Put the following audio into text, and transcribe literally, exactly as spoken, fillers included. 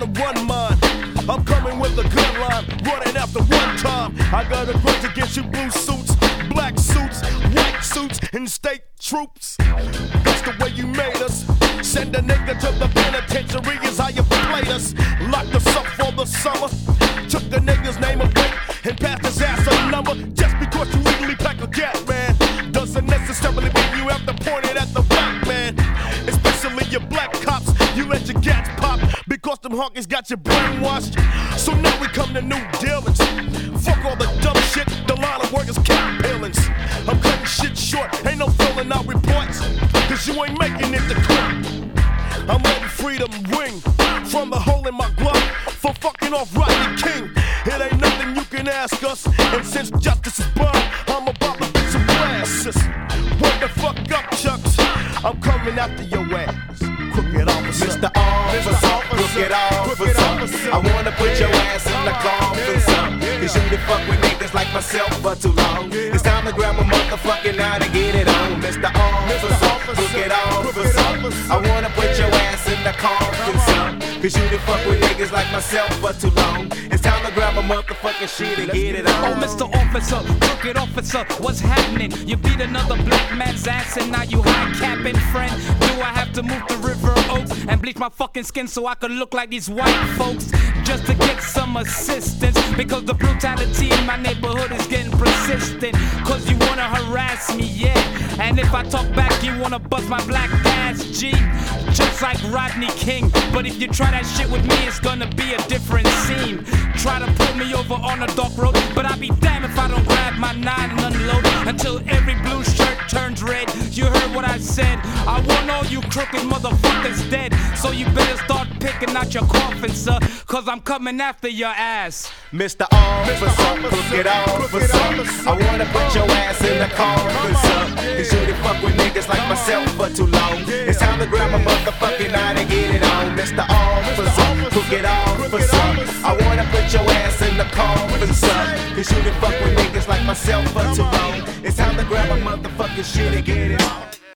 to run mine. I'm coming with a gun line, running after one time. I got a grudge against you blue suits, black suits, white suits, and state troops. That's the way you made us. Send a nigga to the penitentiary is how you played us. Locked us up for the summer. Took the nigga's name away and passed his ass a number. Just because you legally pack a gat, man, doesn't necessarily mean you have to point it at the black man. Especially your black cops, you let your gats pop because them honkies got you brainwashed. So now we come to new dealings. Fuck all the dumb shit, the line of work is cap peelings. I'm cutting shit short, ain't no filling out reports, cause you ain't making it to court. I'm letting freedom ring from the hole in my glove for fucking off Rodney King. It ain't nothing you can ask us, and since justice is blind, I'm about to beat some glasses. What the fuck up, Chucks? I'm coming after your ass, crooked officer. Mister Officer, crooked officer, I wanna put your ass in the coffin, son. Cause you done fuck with niggas like myself for too long. It's time to grab a motherfucking eye to get it on. Mister Officer, crooked officer, I wanna put your ass in the coffin, son. Cause you done fuck with niggas like myself for too long. It's time to grab a motherfucking shit and get it on. Oh, Mister Officer, crooked officer, what's happening? You beat another black man's ass and now you high capping, friend. Do I have to move to River Oaks and bleach my fucking skin so I could look like these white folks? Just to get some assistance, because the brutality in my neighborhood is getting persistent. Cause you wanna harass me, yeah. And if I talk back, you wanna bust my black ass, G. Just like Rodney King. But if you try that shit with me, it's gonna be a different scene. Try to pull me over on a dark road, but I'll be damned if I don't grab my nine and unload until every blue shirt turns red. You heard what I said. I want all you crooked motherfuckers dead. So you better start picking out your coffin, sir, cause I'm coming after your ass. Mister Officer, crooked officer, I wanna put your ass in the coffin, sir. Cause you done fuck with niggas like myself for too long. It's time to grab my motherfucking eye and get it on. Mister Officer, crooked officer, I wanna put your ass in the coffin, sir. Cause you done fuck with niggas like myself for too long. It's time to grab my motherfucking shit and get it on.